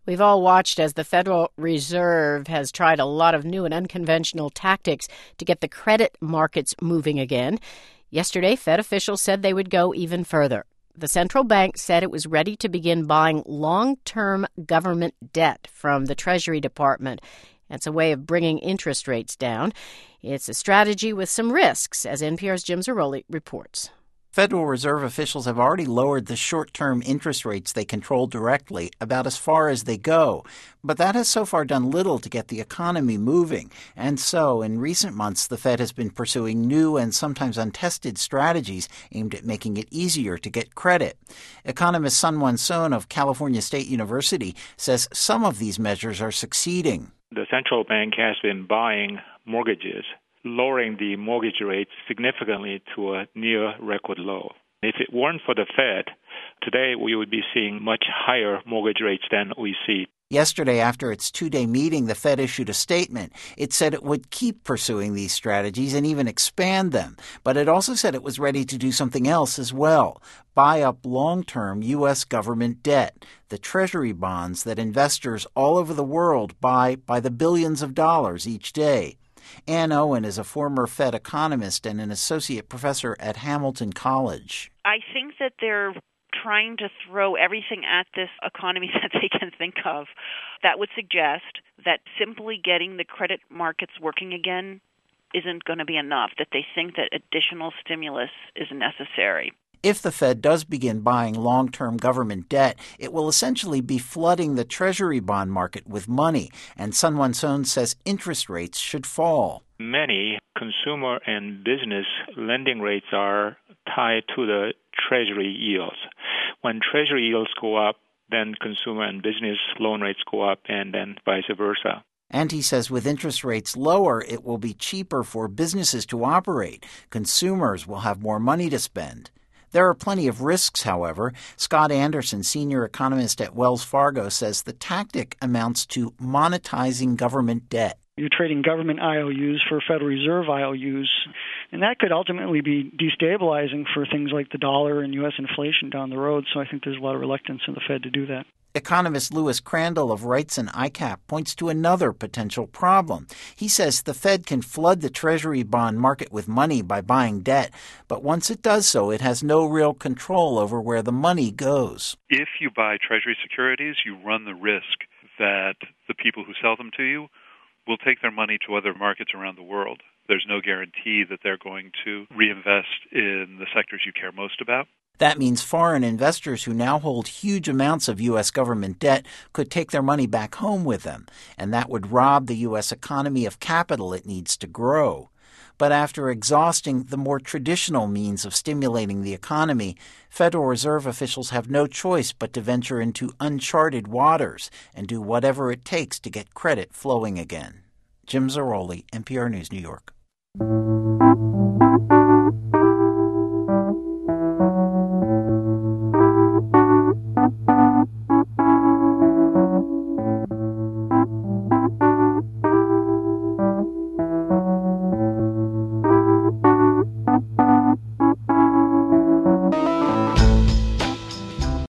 We've all watched as the Federal Reserve has tried a lot of new and unconventional tactics to get the credit markets moving again. Yesterday, Fed officials said they would go even further. The central bank said it was ready to begin buying long-term government debt from the Treasury Department. It's a way of bringing interest rates down. It's a strategy with some risks, as NPR's Jim Zarroli reports. Federal Reserve officials have already lowered the short-term interest rates they control directly about as far as they go. But that has so far done little to get the economy moving. And so, in recent months, the Fed has been pursuing new and sometimes untested strategies aimed at making it easier to get credit. Economist Sun-Won Son of California State University says some of these measures are succeeding. The central bank has been buying mortgages, lowering the mortgage rates significantly to a near record low. If it weren't for the Fed, today we would be seeing much higher mortgage rates than we see. Yesterday, after its two-day meeting, the Fed issued a statement. It said it would keep pursuing these strategies and even expand them. But it also said it was ready to do something else as well, buy up long-term U.S. government debt, the Treasury bonds that investors all over the world buy by the billions of dollars each day. Ann Owen is a former Fed economist and an associate professor at Hamilton College. I think that they're trying to throw everything at this economy that they can think of. That would suggest that simply getting the credit markets working again isn't going to be enough, that they think that additional stimulus is necessary. If the Fed does begin buying long-term government debt, it will essentially be flooding the Treasury bond market with money, and Sun-Won Son says interest rates should fall. Many consumer and business lending rates are tied to the Treasury yields. When Treasury yields go up, then consumer and business loan rates go up, and then vice versa. And he says with interest rates lower, it will be cheaper for businesses to operate. Consumers will have more money to spend. There are plenty of risks, however. Scott Anderson, senior economist at Wells Fargo, says the tactic amounts to monetizing government debt. You're trading government IOUs for Federal Reserve IOUs, and that could ultimately be destabilizing for things like the dollar and U.S. inflation down the road, so I think there's a lot of reluctance in the Fed to do that. Economist Louis Crandall of Wrightson ICAP points to another potential problem. He says the Fed can flood the Treasury bond market with money by buying debt, but once it does so, it has no real control over where the money goes. If you buy Treasury securities, you run the risk that the people who sell them to you will take their money to other markets around the world. There's no guarantee that they're going to reinvest in the sectors you care most about. That means foreign investors who now hold huge amounts of U.S. government debt could take their money back home with them, and that would rob the U.S. economy of capital it needs to grow. But after exhausting the more traditional means of stimulating the economy, Federal Reserve officials have no choice but to venture into uncharted waters and do whatever it takes to get credit flowing again. Jim Zarroli, NPR News, New York.